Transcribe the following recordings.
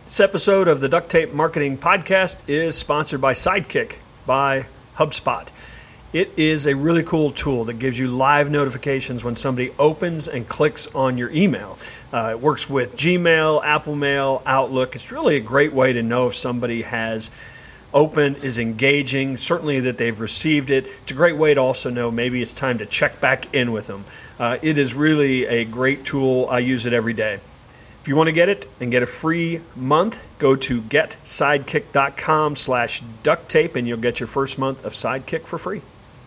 This episode of the Duct Tape Marketing Podcast is sponsored by Sidekick by HubSpot. It is a really cool tool that gives you live notifications when somebody opens and clicks on your email. It works with Gmail, Apple Mail, Outlook. It's really a great way to know if somebody has opened, is engaging, certainly that they've received it. It's a great way to also know maybe it's time to check back in with them. It is really a great tool. I use it every day. If you want to get it and get a free month, go to getsidekick.com/ducttape and you'll get your first month of Sidekick for free.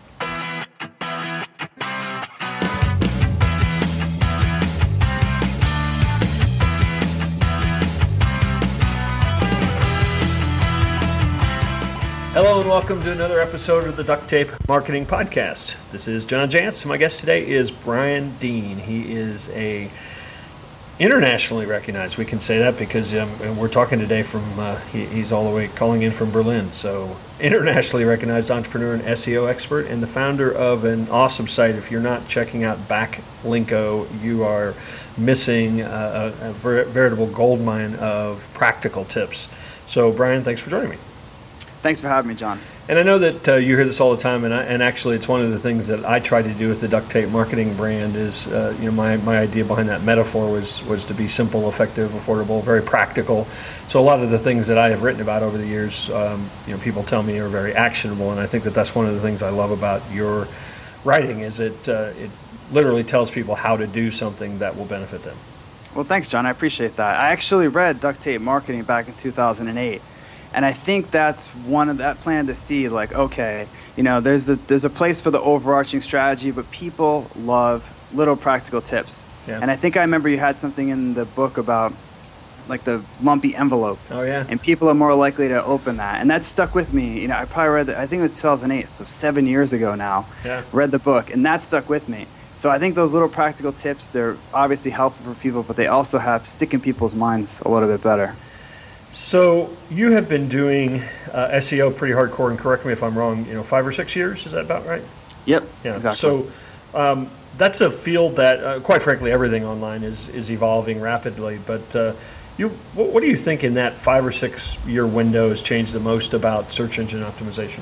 Hello and welcome to another episode of the Duct Tape Marketing Podcast. This is John Jantsch. My guest today is Brian Dean. He is a internationally recognized, we can say that because we're talking today from, he's all the way calling in from Berlin. So internationally recognized entrepreneur and SEO expert and the founder of an awesome site. If you're not checking out Backlinko, you are missing a veritable goldmine of practical tips. So Brian, thanks for joining me. Thanks for having me, John. And I know that you hear this all the time, and actually it's one of the things that I try to do with the Duct Tape Marketing brand is, my idea behind that metaphor was to be simple, effective, affordable, very practical. So a lot of the things that I have written about over the years, people tell me are very actionable, and I think that that's one of the things I love about your writing is it literally tells people how to do something that will benefit them. Well, thanks, John. I appreciate that. I actually read Duct Tape Marketing back in 2008. And I think that's one of that plan to see, like, okay, there's a place for the overarching strategy, but people love little practical tips. Yeah. And I think I remember you had something in the book about like the lumpy envelope. Oh yeah. And people are more likely to open that, and that stuck with me. I probably read I think it was 2008, so 7 years ago now. Yeah. Read the book, and that stuck with me. So I think those little practical tips, they're obviously helpful for people, but they also stick in people's minds a little bit better. So you have been doing SEO pretty hardcore, and correct me if I'm wrong, 5 or 6 years, is that about right? Yep, yeah. Exactly. So that's a field that, quite frankly, everything online is evolving rapidly. But what do you think in that 5 or 6 year window has changed the most about search engine optimization?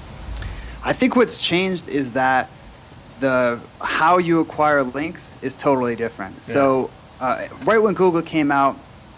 I think what's changed is that how you acquire links is totally different. Yeah. So right when Google came out,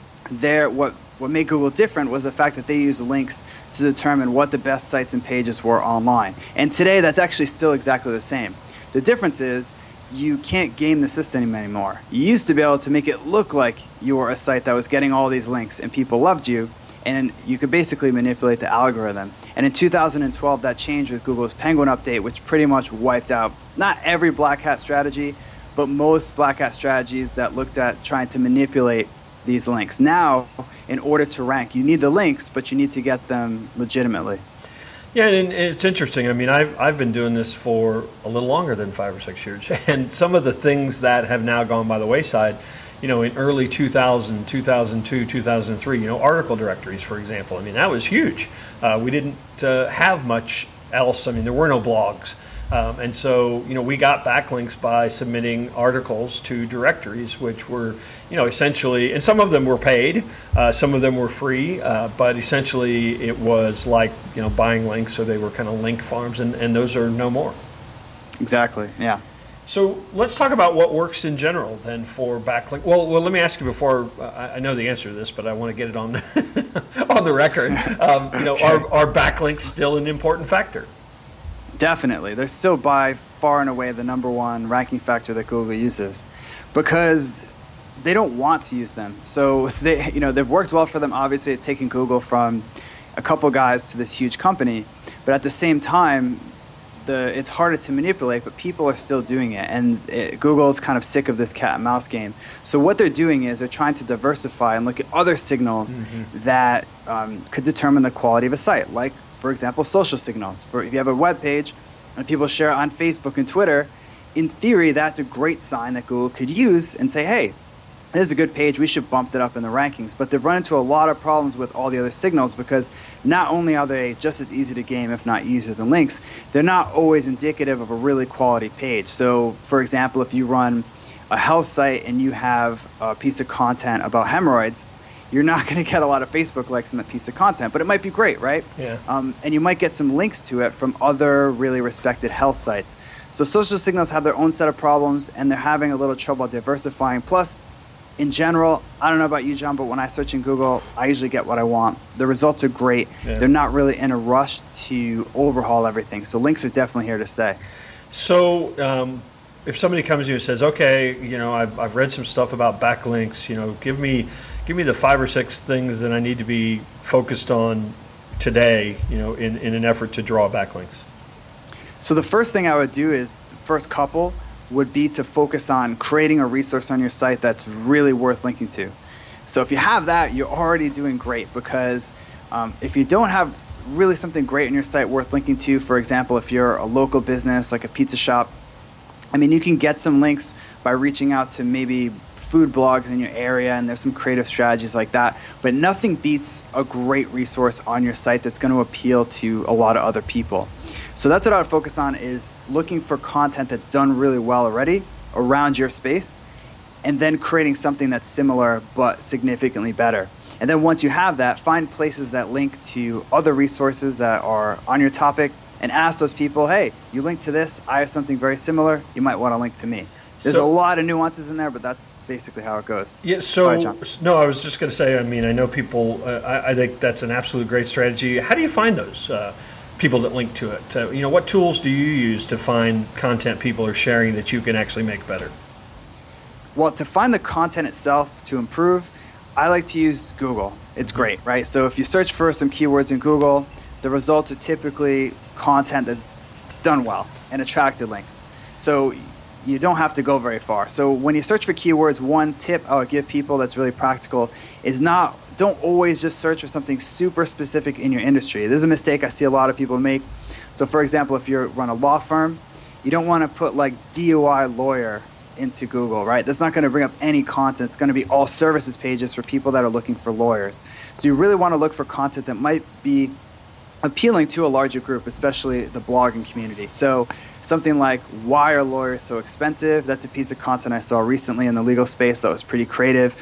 what made Google different was the fact that they used links to determine what the best sites and pages were online. And today, that's actually still exactly the same. The difference is you can't game the system anymore. You used to be able to make it look like you were a site that was getting all these links and people loved you, and you could basically manipulate the algorithm. And in 2012, that changed with Google's Penguin update, which pretty much wiped out not every black hat strategy, but most black hat strategies that looked at trying to manipulate these links. Now, in order to rank, you need the links, but you need to get them legitimately. Yeah, and it's interesting. I mean, I've been doing this for a little longer than 5 or 6 years, and some of the things that have now gone by the wayside, in early 2000, 2002, 2003, article directories, for example. I mean, that was huge. We didn't have much else. I mean, there were no blogs. And so, we got backlinks by submitting articles to directories, which were, essentially, and some of them were paid, some of them were free, but essentially it was like, buying links, so they were kind of link farms, and those are no more. Exactly, yeah. So let's talk about what works in general then for backlink. Well, let me ask you before, I know the answer to this, but I want to get it on on the record. Are backlinks still an important factor? Definitely. They're still by far and away the number one ranking factor that Google uses because they don't want to use them. So they've worked well for them, obviously, at taking Google from a couple guys to this huge company. But at the same time, it's harder to manipulate, but people are still doing it. And Google's kind of sick of this cat and mouse game. So what they're doing is they're trying to diversify and look at other signals that could determine the quality of a site, like, for example, social signals. If you have a web page and people share it on Facebook and Twitter, in theory, that's a great sign that Google could use and say, hey, this is a good page, we should bump that up in the rankings. But they've run into a lot of problems with all the other signals because not only are they just as easy to game, if not easier than links, they're not always indicative of a really quality page. So, for example, if you run a health site and you have a piece of content about hemorrhoids, you're not going to get a lot of Facebook likes on that piece of content, but it might be great, right? Yeah. And you might get some links to it from other really respected health sites. So social signals have their own set of problems, and they're having a little trouble diversifying. Plus, in general, I don't know about you, John, but when I search in Google, I usually get what I want. The results are great. Yeah. They're not really in a rush to overhaul everything. So links are definitely here to stay. So if somebody comes to you and says, okay, I've read some stuff about backlinks, give me the 5 or 6 things that I need to be focused on today, in an effort to draw backlinks. So the first thing I would do is, the first couple would be to focus on creating a resource on your site that's really worth linking to. So if you have that, you're already doing great, because if you don't have really something great on your site worth linking to, for example, if you're a local business like a pizza shop, you can get some links by reaching out to maybe food blogs in your area, and there's some creative strategies like that. But nothing beats a great resource on your site that's going to appeal to a lot of other people. So that's what I would focus on, is looking for content that's done really well already around your space, and then creating something that's similar but significantly better. And then once you have that, find places that link to other resources that are on your topic, and ask those people, hey, you linked to this, I have something very similar, you might want to link to me. There's a lot of nuances in there, but that's basically how it goes. Yeah. So, no, I was just going to say, I know people, I think that's an absolute great strategy. How do you find those people that link to it? What tools do you use to find content people are sharing that you can actually make better? Well, to find the content itself to improve, I like to use Google. It's great, right? So if you search for some keywords in Google, the results are typically content that's done well and attracted links. So you don't have to go very far. So when you search for keywords, one tip I would give people that's really practical is don't always just search for something super specific in your industry. This is a mistake I see a lot of people make. So for example, if you run a law firm, you don't want to put like DUI lawyer into Google, right? That's not going to bring up any content. It's going to be all services pages for people that are looking for lawyers. So you really want to look for content that might be appealing to a larger group, especially the blogging community. So something like, why are lawyers so expensive? That's a piece of content I saw recently in the legal space that was pretty creative.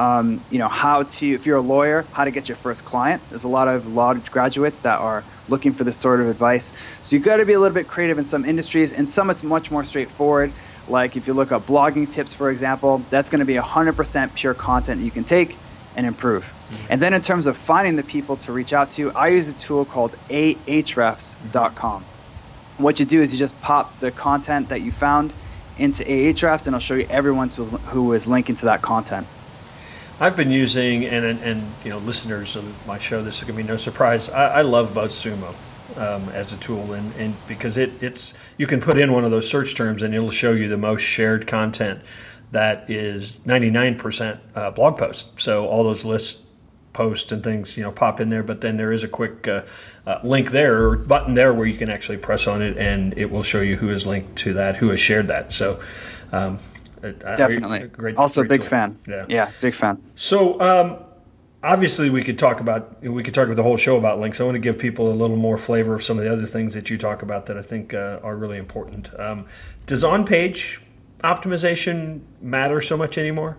If you're a lawyer, how to get your first client. There's a lot of law graduates that are looking for this sort of advice. So you've got to be a little bit creative in some industries, and some it's much more straightforward. Like if you look up blogging tips, for example, that's going to be 100% pure content you can take and improve. Mm-hmm. And then in terms of finding the people to reach out to, I use a tool called ahrefs.com. What you do is you just pop the content that you found into Ahrefs, and it'll show you everyone who is linking to that content. I've been using, and listeners of my show, this is going to be no surprise, I love BuzzSumo as a tool, and because it's you can put in one of those search terms and it'll show you the most shared content that is 99% blog posts. So all those list posts and things, pop in there, but then there is a quick link there or button there where you can actually press on it and it will show you who is linked to that, who has shared that. So definitely. Great big tool. Fan. Yeah, big fan. So obviously we could talk about the whole show about links. I want to give people a little more flavor of some of the other things that you talk about that I think are really important. Does on-page optimization matter so much anymore?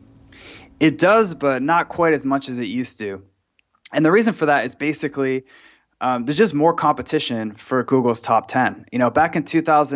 It does, but not quite as much as it used to. And the reason for that is basically there's just more competition for Google's top 10. Back in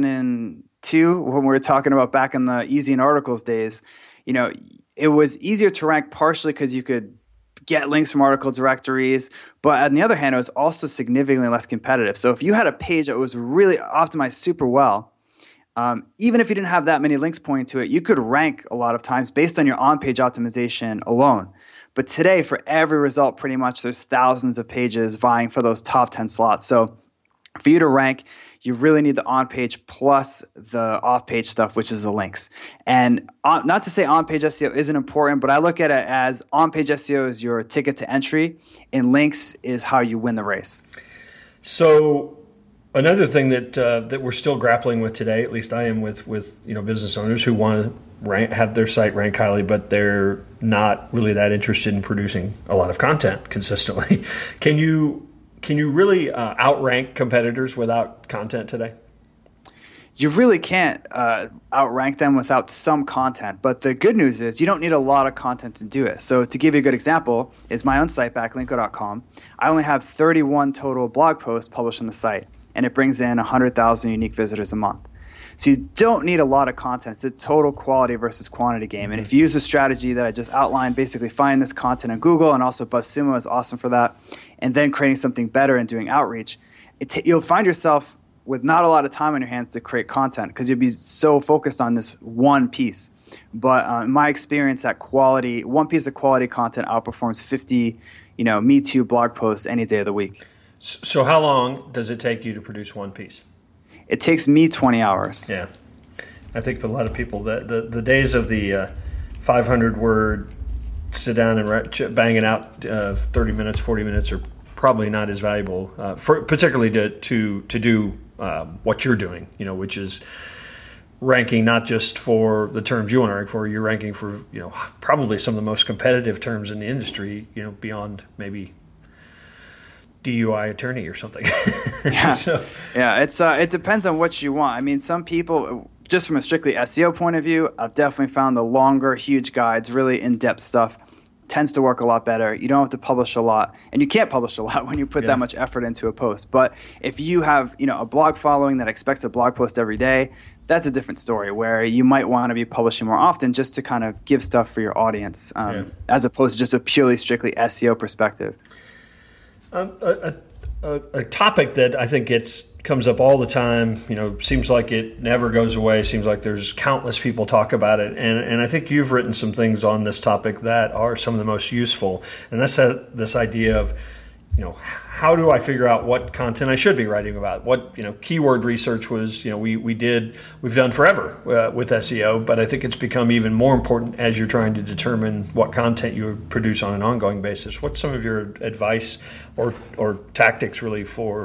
2002, when we were talking about back in the Easy in Articles days, it was easier to rank partially because you could get links from article directories, but on the other hand, it was also significantly less competitive. So if you had a page that was really optimized super well, even if you didn't have that many links pointing to it, you could rank a lot of times based on your on-page optimization alone. But today, for every result, pretty much there's thousands of pages vying for those top 10 slots. So for you to rank, you really need the on-page plus the off-page stuff, which is the links. And not to say on-page SEO isn't important, but I look at it as on-page SEO is your ticket to entry, and links is how you win the race. So another thing that we're still grappling with today, at least I am with business owners who want to have their site rank highly, but they're not really that interested in producing a lot of content consistently. Can you really outrank competitors without content today? you really can't outrank them without some content. But the good news is you don't need a lot of content to do it. So to give you a good example is my own site, backlinko.com. I only have 31 total blog posts published on the site, and it brings in 100,000 unique visitors a month. So you don't need a lot of content. It's a total quality versus quantity game. And if you use the strategy that I just outlined, basically find this content on Google, and also BuzzSumo is awesome for that, and then creating something better and doing outreach, you'll find yourself with not a lot of time on your hands to create content because you'll be so focused on this one piece. But in my experience, that quality, one piece of quality content outperforms 50, Me Too blog posts any day of the week. So how long does it take you to produce one piece? It takes me 20 hours. Yeah. I think for a lot of people, the days of the 500-word sit down and bang it out 30 minutes, 40 minutes are probably not as valuable, particularly to do what you're doing, which is ranking not just for the terms you want to rank for, you're ranking for, probably some of the most competitive terms in the industry, beyond maybe DUI attorney or something. Yeah, it depends on what you want. I mean, some people, just from a strictly SEO point of view, I've definitely found the longer, huge guides, really in-depth stuff tends to work a lot better. You don't have to publish a lot, and you can't publish a lot when you put that much effort into a post. But if you have, a blog following that expects a blog post every day, that's a different story where you might want to be publishing more often just to kind of give stuff for your audience, as opposed to just a purely strictly SEO perspective. A topic that I think comes up all the time, seems like it never goes away, seems like there's countless people talk about it, and I think you've written some things on this topic that are some of the most useful, and that's this idea of, how do I figure out what content I should be writing about? What, keyword research was, we've done forever with SEO, but I think it's become even more important as you're trying to determine what content you produce on an ongoing basis. What's some of your advice or tactics really for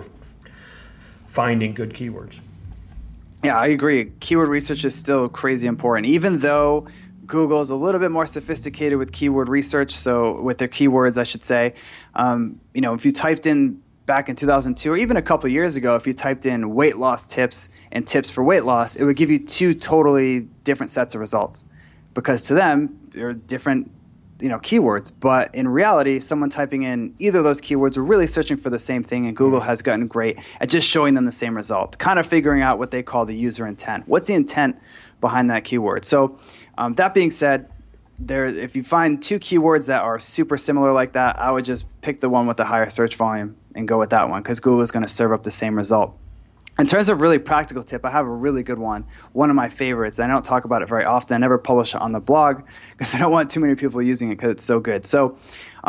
finding good keywords? Yeah, I agree. Keyword research is still crazy important, even though Google is a little bit more sophisticated with keyword research. So with their keywords, I should say, if you typed in back in 2002 or even a couple of years ago, if you typed in weight loss tips and tips for weight loss, it would give you two totally different sets of results because to them, they're different, keywords. But in reality, someone typing in either of those keywords are really searching for the same thing, and Google has gotten great at just showing them the same result, kind of figuring out what they call the user intent. What's the intent behind that keyword? So that being said, if you find two keywords that are super similar like that, I would just pick the one with the higher search volume and go with that one because Google is going to serve up the same result. In terms of really practical tip, I have a really good one of my favorites. I don't talk about it very often. I never publish it on the blog because I don't want too many people using it because it's so good. So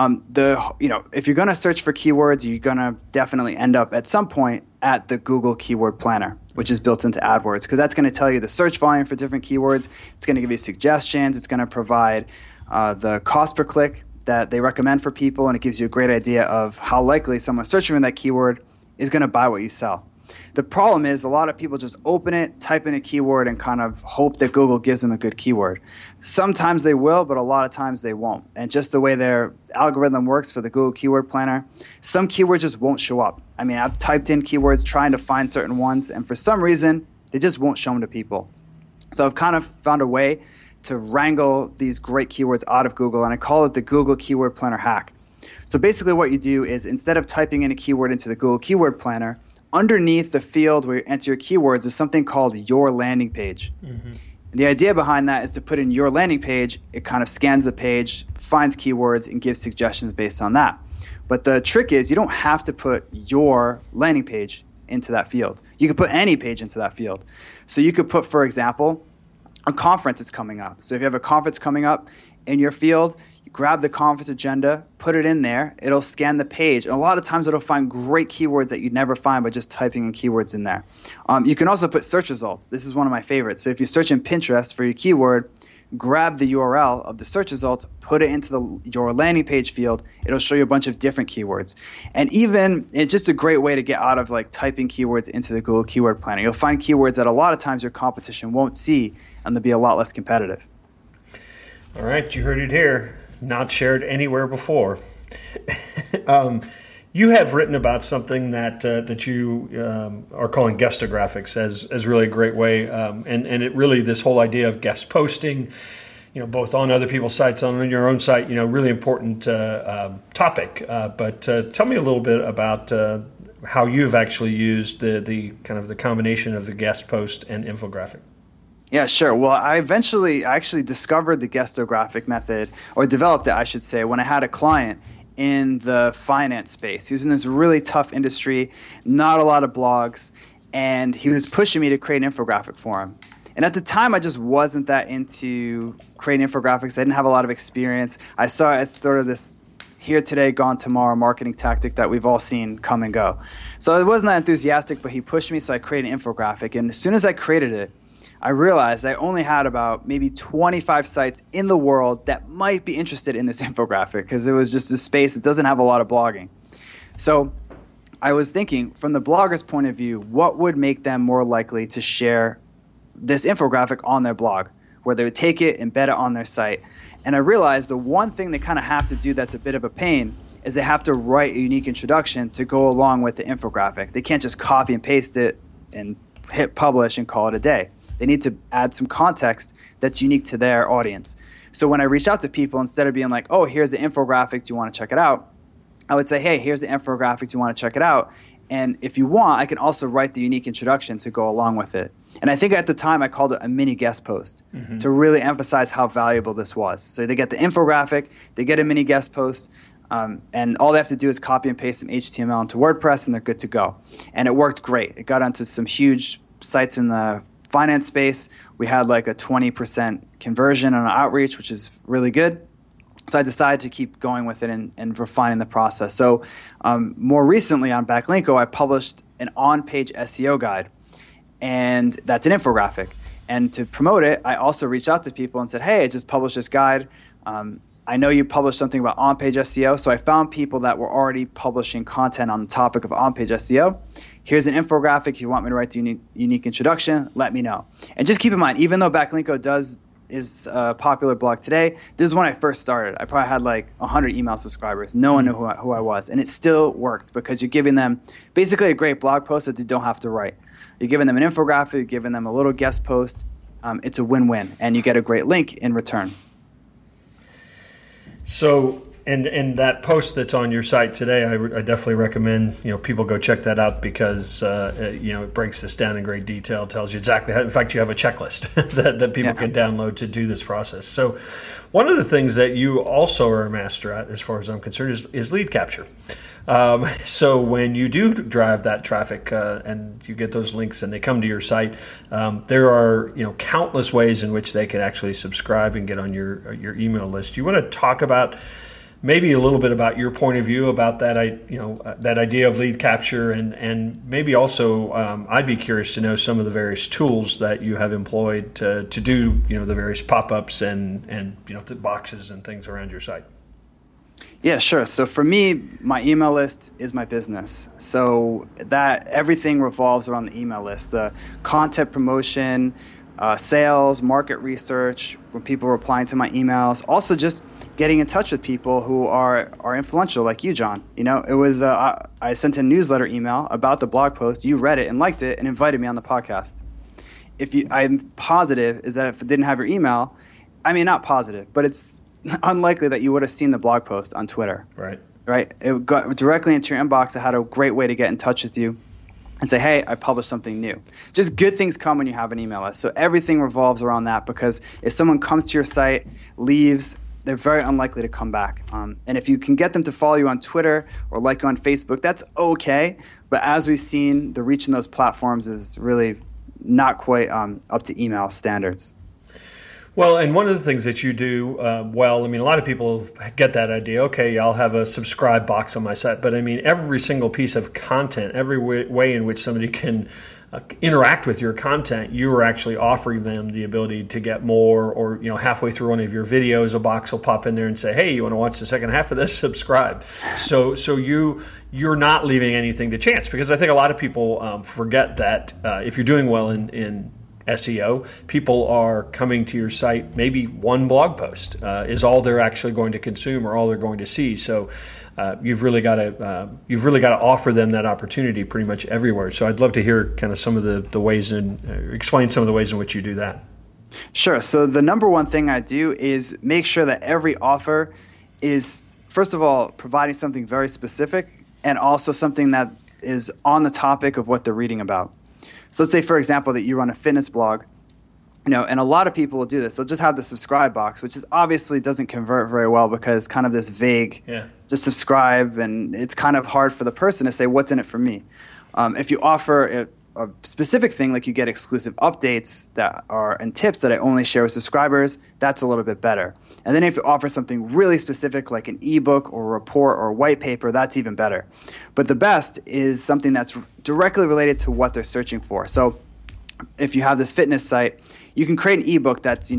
if you're going to search for keywords, you're going to definitely end up at some point at the Google Keyword Planner, which is built into AdWords, because that's going to tell you the search volume for different keywords. It's going to give you suggestions. It's going to provide the cost per click that they recommend for people, and it gives you a great idea of how likely someone searching for that keyword is going to buy what you sell. The problem is a lot of people just open it, type in a keyword, and kind of hope that Google gives them a good keyword. Sometimes they will, but a lot of times they won't. And just the way their algorithm works for the Google Keyword Planner, some keywords just won't show up. I mean, I've typed in keywords trying to find certain ones, and for some reason, they just won't show them to people. So I've kind of found a way to wrangle these great keywords out of Google, and I call it the Google Keyword Planner hack. So basically what you do is instead of typing in a keyword into the Google Keyword Planner, underneath the field where you enter your keywords is something called your landing page. Mm-hmm. The idea behind that is to put in your landing page. It kind of scans the page, finds keywords, and gives suggestions based on that. But the trick is you don't have to put your landing page into that field. You could put any page into that field. So you could put, for example, a conference that's coming up. So if you have a conference coming up in your field, you grab the conference agenda, put it in there, it'll scan the page. And a lot of times it'll find great keywords that you'd never find by just typing in keywords in there. You can also put search results. This is one of my favorites. So if you search in Pinterest for your keyword, grab the URL of the search results, put it into your landing page field. It'll show you a bunch of different keywords. And even, it's just a great way to get out of typing keywords into the Google Keyword Planner. You'll find keywords that a lot of times your competition won't see, and they'll be a lot less competitive. All right, you heard it here. Not shared anywhere before. You have written about something that you are calling guestographics as really a great way, and it really, this whole idea of guest posting, both on other people's sites, on your own site, really important topic. But tell me a little bit about how you've actually used the kind of the combination of the guest post and infographic. Yeah, sure. Well, I actually discovered the guestographic method, or developed it, I should say, when I had a client in the finance space. He was in this really tough industry, not a lot of blogs, and he was pushing me to create an infographic for him. And at the time, I just wasn't that into creating infographics. I didn't have a lot of experience. I saw it as sort of this here today, gone tomorrow marketing tactic that we've all seen come and go. So I wasn't that enthusiastic, but he pushed me, so I created an infographic. And as soon as I created it, I realized I only had about maybe 25 sites in the world that might be interested in this infographic, because it was just a space that doesn't have a lot of blogging. So I was thinking, from the blogger's point of view, what would make them more likely to share this infographic on their blog, where they would take it, embed it on their site. And I realized the one thing they kind of have to do that's a bit of a pain is they have to write a unique introduction to go along with the infographic. They can't just copy and paste it and hit publish and call it a day. They need to add some context that's unique to their audience. So when I reach out to people, instead of being like, oh, here's the infographic, do you want to check it out? I would say, hey, here's the infographic, do you want to check it out? And if you want, I can also write the unique introduction to go along with it. And I think at the time I called it a mini guest post to really emphasize how valuable this was. So they get the infographic, they get a mini guest post, and all they have to do is copy and paste some HTML into WordPress, and they're good to go. And it worked great. It got onto some huge sites in the finance space. We had like a 20% conversion on our outreach, which is really good. So I decided to keep going with it and refining the process. So more recently on Backlinko, I published an on-page SEO guide, and that's an infographic. And to promote it, I also reached out to people and said, hey, I just published this guide. I know you published something about on-page SEO, so I found people that were already publishing content on the topic of on-page SEO. Here's an infographic. If you want me to write the unique introduction, let me know. And just keep in mind, even though Backlinko is a popular blog today, this is when I first started. I probably had like 100 email subscribers. No one knew who I was. And it still worked, because you're giving them basically a great blog post that they don't have to write. You're giving them an infographic, you're giving them a little guest post. It's a win-win, and you get a great link in return. So, and that post that's on your site today, I definitely recommend people go check that out, because it breaks this down in great detail, tells you exactly how. In fact, you have a checklist that people can download to do this process. So, one of the things that you also are a master at, as far as I'm concerned, is lead capture. So when you do drive that traffic and you get those links and they come to your site, there are countless ways in which they can actually subscribe and get on your email list. Do you want to talk about maybe a little bit about your point of view about that that idea of lead capture, and maybe also I'd be curious to know some of the various tools that you have employed to do the various pop-ups and the boxes and things around your site. Yeah, sure. So for me, my email list is my business. So that everything revolves around the email list. The content promotion, sales, market research, when people are replying to my emails. Also just getting in touch with people who are influential, like you, John. It was I sent a newsletter email about the blog post. You read it and liked it and invited me on the podcast. I'm positive is that if it didn't have your email, not positive, but it's unlikely that you would have seen the blog post on Twitter. Right. It got directly into your inbox. I had a great way to get in touch with you and say, hey, I published something new. Just good things come when you have an email list. So everything revolves around that, because if someone comes to your site, leaves, they're very unlikely to come back. And if you can get them to follow you on Twitter or like you on Facebook, that's okay. But as we've seen, the reach in those platforms is really not quite up to email standards. Well, and one of the things that you do a lot of people get that idea. Okay, I'll have a subscribe box on my site, but every single piece of content, every way in which somebody can interact with your content, you are actually offering them the ability to get more. Or halfway through one of your videos, a box will pop in there and say, "Hey, you want to watch the second half of this? Subscribe." So you're not leaving anything to chance, because I think a lot of people forget that if you're doing well in SEO. People are coming to your site, maybe one blog post is all they're actually going to consume or all they're going to see. So you've really got to offer them that opportunity pretty much everywhere. So I'd love to hear kind of some of the ways explain some of the ways in which you do that. Sure. So the number one thing I do is make sure that every offer is, first of all, providing something very specific and also something that is on the topic of what they're reading about. So let's say, for example, that you run a fitness blog, and a lot of people will do this. They'll just have the subscribe box, which is obviously doesn't convert very well because kind of this vague, just subscribe, and it's kind of hard for the person to say, what's in it for me? If you offer a specific thing, like you get exclusive updates and tips that I only share with subscribers, that's a little bit better. And then if you offer something really specific, like an ebook or a report or a white paper, that's even better. But the best is something that's directly related to what they're searching for. So if you have this fitness site, you can create an ebook that's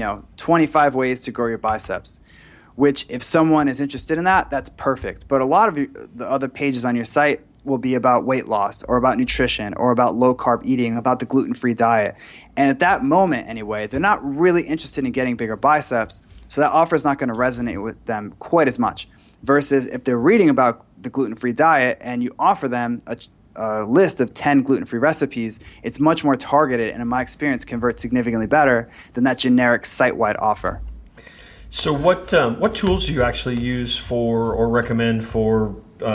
25 ways to grow your biceps, which if someone is interested in that, that's perfect. But a lot of the other pages on your site will be about weight loss or about nutrition or about low-carb eating, about the gluten-free diet. And at that moment, anyway, they're not really interested in getting bigger biceps, so that offer is not going to resonate with them quite as much. Versus if they're reading about the gluten-free diet and you offer them a list of 10 gluten-free recipes, it's much more targeted and, in my experience, converts significantly better than that generic site-wide offer. So what tools do you actually use for or recommend for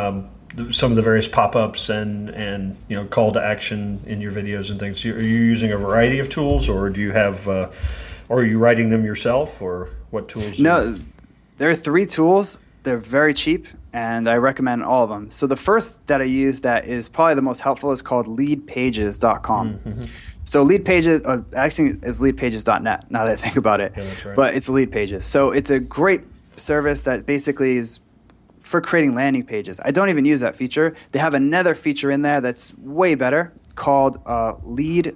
some of the various pop-ups and call to action in your videos and things? Are you using a variety of tools, or do you have, or are you writing them yourself, or what tools? No, there are 3 tools. They're very cheap, and I recommend all of them. So the first that I use that is probably the most helpful is called leadpages.com. Mm-hmm. So Leadpages, actually is leadpages.net, now that I think about it. Yeah, that's right. But it's Leadpages. So it's a great service that basically is for creating landing pages. I don't even use that feature. They have another feature in there that's way better called lead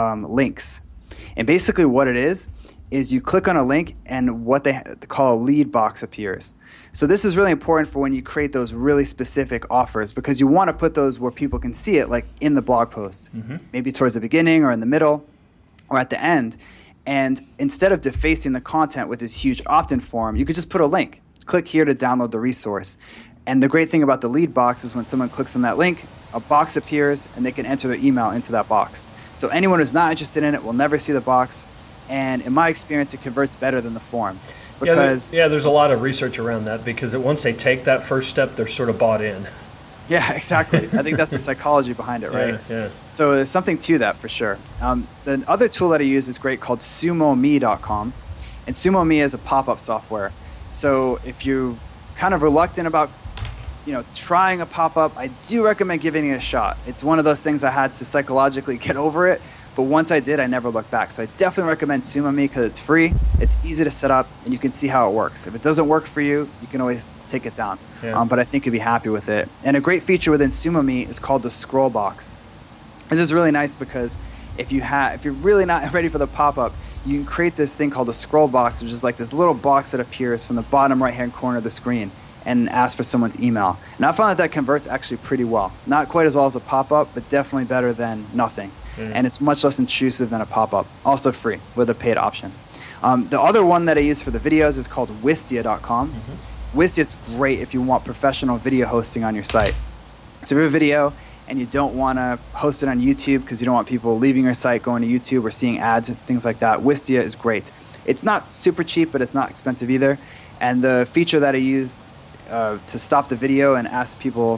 links. And basically what it is you click on a link and what they call a lead box appears. So this is really important for when you create those really specific offers, because you want to put those where people can see it, like in the blog post, maybe towards the beginning or in the middle or at the end. And instead of defacing the content with this huge opt-in form, you could just put a link. Click here to download the resource. And the great thing about the lead box is when someone clicks on that link, a box appears and they can enter their email into that box. So anyone who's not interested in it will never see the box. And in my experience, it converts better than the form. Because there's a lot of research around that, because once they take that first step, they're sort of bought in. Yeah, exactly. I think that's the psychology behind it, right? Yeah. So there's something to that for sure. The other tool that I use is great called SumoMe.com. And SumoMe is a pop-up software. So if you're kind of reluctant about trying a pop-up, I do recommend giving it a shot. It's one of those things I had to psychologically get over it, but once I did, I never looked back. So I definitely recommend SumoMe because it's free, it's easy to set up, and you can see how it works. If it doesn't work for you, you can always take it down. Yeah. But I think you'll be happy with it. And a great feature within SumoMe is called the scroll box. This is really nice because if you're really not ready for the pop-up, you can create this thing called a scroll box, which is like this little box that appears from the bottom right-hand corner of the screen and ask for someone's email. And I found that converts actually pretty well. Not quite as well as a pop-up, but definitely better than nothing. And it's much less intrusive than a pop-up. Also free with a paid option. The other one that I use for the videos is called Wistia.com. Wistia's great if you want professional video hosting on your site. So if you have a video and you don't want to host it on YouTube because you don't want people leaving your site, going to YouTube or seeing ads and things like that, Wistia is great. It's not super cheap, but it's not expensive either. And the feature that I use to stop the video and ask people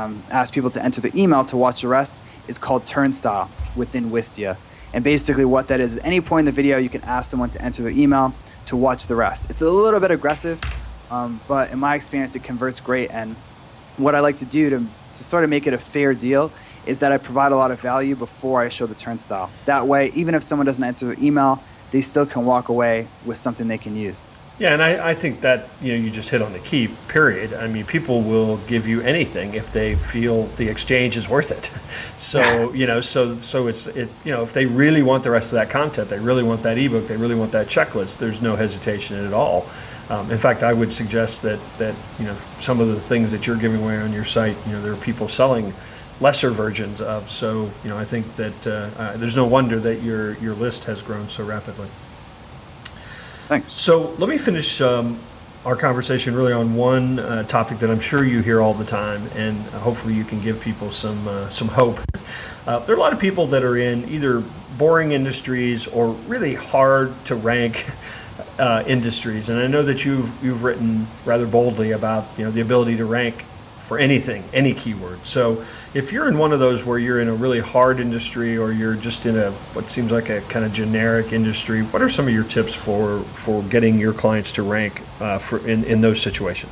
to enter the email to watch the rest is called Turnstile within Wistia. And basically what that is, at any point in the video, you can ask someone to enter their email to watch the rest. It's a little bit aggressive, but in my experience, it converts great. And what I like to do to sort of make it a fair deal is that I provide a lot of value before I show the turnstile. That way, even if someone doesn't enter their email, they still can walk away with something they can use. Yeah, and I think that you just hit on the key, period. I mean, people will give you anything if they feel the exchange is worth it. So, so it's if they really want the rest of that content, they really want that ebook, they really want that checklist, there's no hesitation at all. In fact, I would suggest that some of the things that you're giving away on your site, there are people selling lesser versions of. So, I think that there's no wonder that your list has grown so rapidly. Thanks. So let me finish our conversation really on one topic that I'm sure you hear all the time, and hopefully you can give people some hope. There are a lot of people that are in either boring industries or really hard to rank industries, and I know that you've written rather boldly about the ability to rank for anything, any keyword. So if you're in one of those where you're in a really hard industry, or you're just in what seems like a kind of generic industry, what are some of your tips for getting your clients to rank in those situations?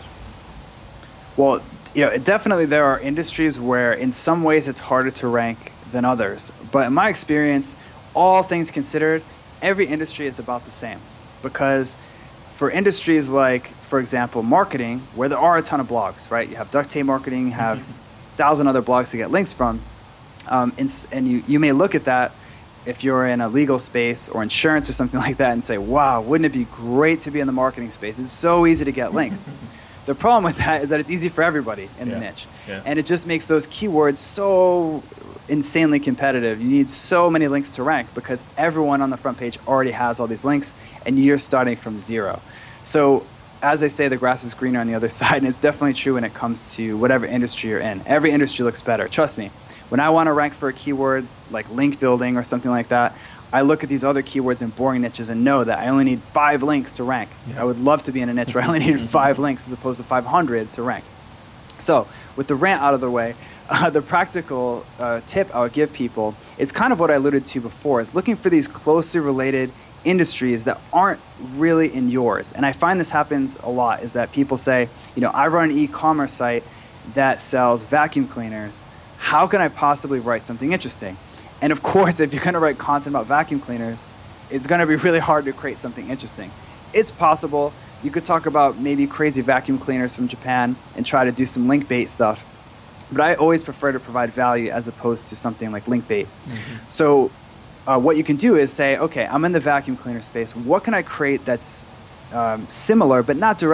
Well, definitely there are industries where in some ways it's harder to rank than others. But in my experience, all things considered, every industry is about the same. Because for industries like, for example, marketing, where there are a ton of blogs, right? You have duct tape marketing, you have 1,000 other blogs to get links from. And you may look at that if you're in a legal space or insurance or something like that and say, wow, wouldn't it be great to be in the marketing space? It's so easy to get links. The problem with that is that it's easy for everybody in the niche. Yeah. And it just makes those keywords so insanely competitive. You need so many links to rank because everyone on the front page already has all these links and you're starting from zero. So as they say, the grass is greener on the other side, and it's definitely true when it comes to whatever industry you're in. Every industry looks better. Trust me. When I want to rank for a keyword like link building or something like that, I look at these other keywords in boring niches and know that I only need 5 links to rank. Yeah. I would love to be in a niche where I only need 5 links as opposed to 500 to rank. So with the rant out of the way, the practical tip I would give people is kind of what I alluded to before, is looking for these closely related industries that aren't really in yours. And I find this happens a lot, is that people say, I run an e-commerce site that sells vacuum cleaners. How can I possibly write something interesting? And of course, if you're going to write content about vacuum cleaners, it's going to be really hard to create something interesting. It's possible. You could talk about maybe crazy vacuum cleaners from Japan and try to do some link bait stuff. But I always prefer to provide value as opposed to something like link bait. Mm-hmm. So what you can do is say, okay, I'm in the vacuum cleaner space. What can I create that's similar, but not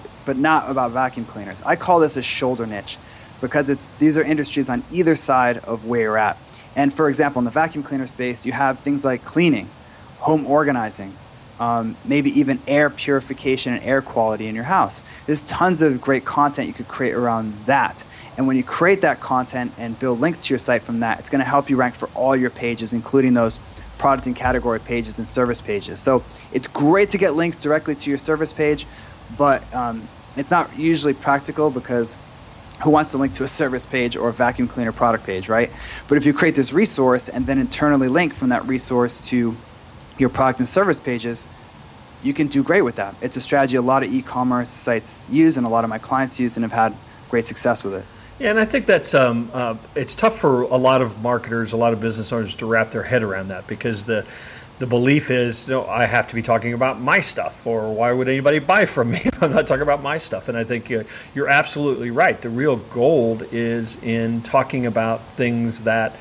about vacuum cleaners? I call this a shoulder niche because these are industries on either side of where you're at. And for example, in the vacuum cleaner space, you have things like cleaning, home organizing, maybe even air purification and air quality in your house. There's tons of great content you could create around that. And when you create that content and build links to your site from that, it's going to help you rank for all your pages, including those product and category pages and service pages. So it's great to get links directly to your service page, but it's not usually practical because who wants to link to a service page or a vacuum cleaner product page, right? But if you create this resource and then internally link from that resource to your product and service pages, you can do great with that. It's a strategy a lot of e-commerce sites use and a lot of my clients use and have had great success with it. Yeah, and I think that's it's tough for a lot of marketers, a lot of business owners to wrap their head around that, because the belief is, I have to be talking about my stuff, or why would anybody buy from me if I'm not talking about my stuff? And I think you're absolutely right. The real gold is in talking about things that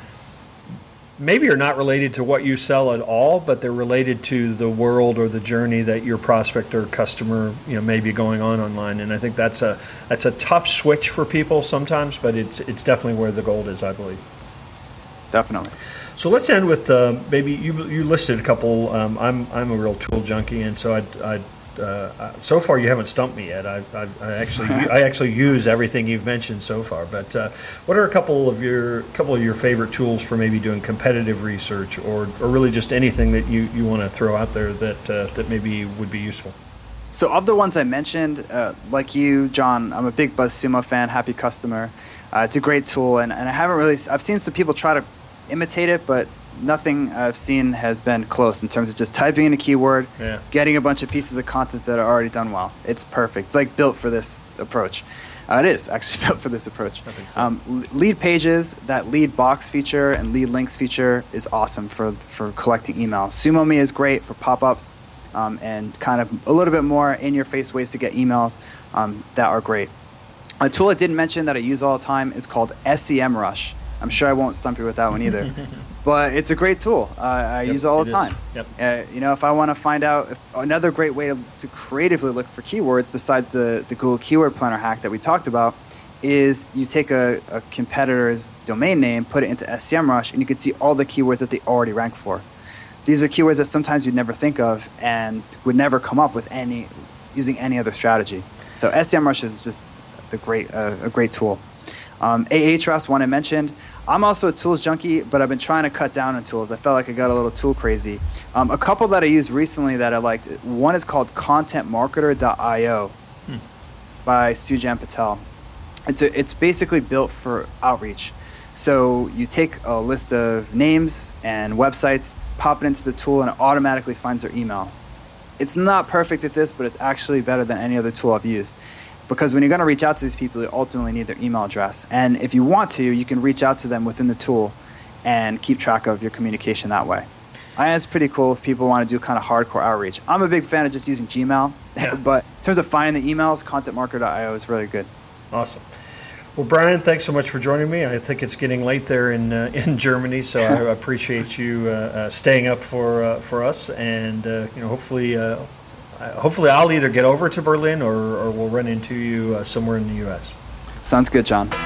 maybe are not related to what you sell at all, but they're related to the world or the journey that your prospect or customer, may be going on online. And I think that's a tough switch for people sometimes, but it's definitely where the gold is, I believe. Definitely. So let's end with maybe you listed a couple. I'm a real tool junkie, and so so far you haven't stumped me yet. I actually use everything you've mentioned so far. But what are a couple of your favorite tools for maybe doing competitive research, or really just anything that you want to throw out there that maybe would be useful? So of the ones I mentioned, like you, John, I'm a big BuzzSumo fan, happy customer. It's a great tool, and I've seen some people try to imitate it, but nothing I've seen has been close in terms of just typing in a keyword, getting a bunch of pieces of content that are already done well. It's perfect. It's like built for this approach. It is actually built for this approach. I think so. Lead pages, that lead box feature and lead links feature is awesome for collecting emails. SumoMe is great for pop-ups and kind of a little bit more in-your-face ways to get emails that are great. A tool I didn't mention that I use all the time is called SEMrush. I'm sure I won't stump you with that one either. But it's a great tool. I use it all the time. Yep. If I want to find out another great way to creatively look for keywords besides the Google Keyword Planner hack that we talked about is you take a competitor's domain name, put it into SEMrush, and you can see all the keywords that they already rank for. These are keywords that sometimes you'd never think of and would never come up with using any other strategy. So SEMrush is just a great tool. Ahrefs, one I mentioned. I'm also a tools junkie, but I've been trying to cut down on tools. I felt like I got a little tool crazy. A couple that I used recently that I liked, one is called contentmarketer.io by Sujan Patel. It's basically built for outreach. So you take a list of names and websites, pop it into the tool, and it automatically finds their emails. It's not perfect at this, but it's actually better than any other tool I've used. Because when you're going to reach out to these people, you ultimately need their email address. And if you want to, you can reach out to them within the tool and keep track of your communication that way. I think it's pretty cool if people want to do kind of hardcore outreach. I'm a big fan of just using Gmail, but in terms of finding the emails, contentmarketer.io is really good. Awesome. Well, Brian, thanks so much for joining me. I think it's getting late there in Germany, so I appreciate you staying up for us, and hopefully I'll either get over to Berlin or we'll run into you somewhere in the U.S. Sounds good, John.